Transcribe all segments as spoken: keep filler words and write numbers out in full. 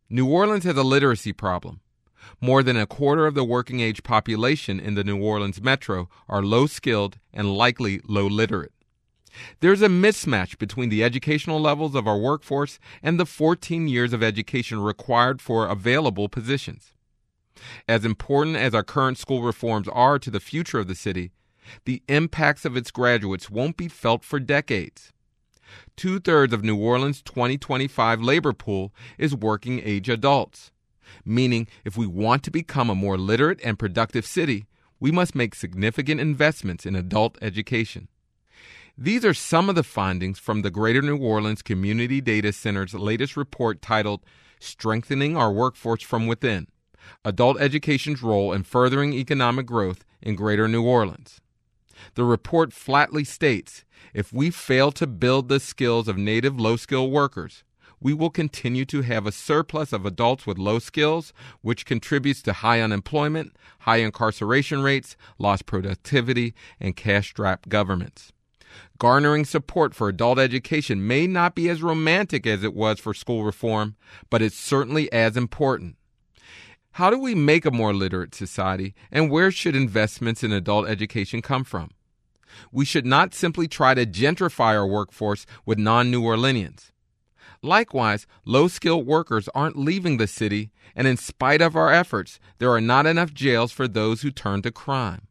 New Orleans has a literacy problem. More than a quarter of the working-age population in the New Orleans metro are low-skilled and likely low-literate. There's a mismatch between the educational levels of our workforce and the fourteen years of education required for available positions. As important as our current school reforms are to the future of the city, the impacts of its graduates won't be felt for decades. Two-thirds of New Orleans' twenty twenty-five labor pool is working-age adults, meaning if we want to become a more literate and productive city, we must make significant investments in adult education. These are some of the findings from the Greater New Orleans Community Data Center's latest report titled Strengthening Our Workforce from Within: Adult Education's Role in Furthering Economic Growth in Greater New Orleans. The report flatly states, if we fail to build the skills of native low-skill workers, we will continue to have a surplus of adults with low skills, which contributes to high unemployment, high incarceration rates, lost productivity, and cash-strapped governments. Garnering support for adult education may not be as romantic as it was for school reform, but it's certainly as important. How do we make a more literate society, and where should investments in adult education come from? We should not simply try to gentrify our workforce with non-New Orleanians. Likewise, low-skilled workers aren't leaving the city, and in spite of our efforts, there are not enough jails for those who turn to crime.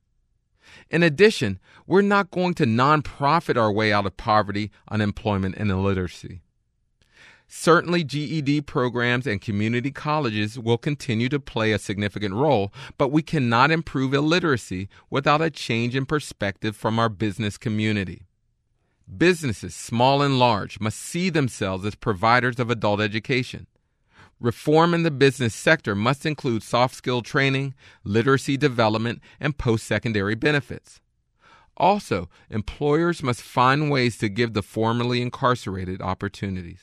In addition, we're not going to non-profit our way out of poverty, unemployment, and illiteracy. Certainly, G E D programs and community colleges will continue to play a significant role, but we cannot improve illiteracy without a change in perspective from our business community. Businesses, small and large, must see themselves as providers of adult education. Reform in the business sector must include soft-skill training, literacy development, and post-secondary benefits. Also, employers must find ways to give the formerly incarcerated opportunities.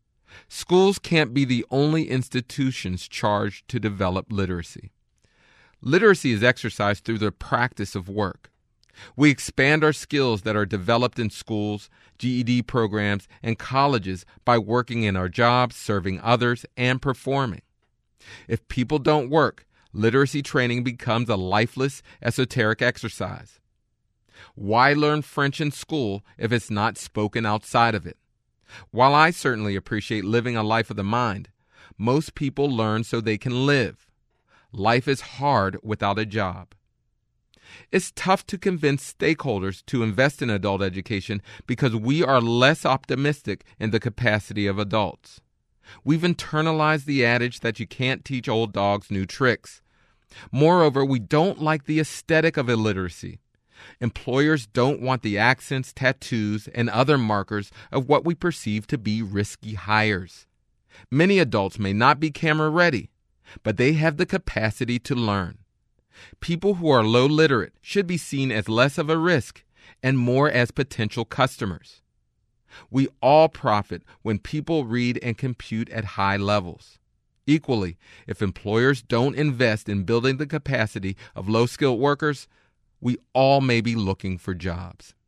Schools can't be the only institutions charged to develop literacy. Literacy is exercised through the practice of work. We expand our skills that are developed in schools, G E D programs, and colleges by working in our jobs, serving others, and performing. If people don't work, literacy training becomes a lifeless, esoteric exercise. Why learn French in school if it's not spoken outside of it? While I certainly appreciate living a life of the mind, most people learn so they can live. Life is hard without a job. It's tough to convince stakeholders to invest in adult education because we are less optimistic in the capacity of adults. We've internalized the adage that you can't teach old dogs new tricks. Moreover, we don't like the aesthetic of illiteracy. Employers don't want the accents, tattoos, and other markers of what we perceive to be risky hires. Many adults may not be camera ready, but they have the capacity to learn. People who are low literate should be seen as less of a risk and more as potential customers. We all profit when people read and compute at high levels. Equally, if employers don't invest in building the capacity of low-skilled workers, we all may be looking for jobs.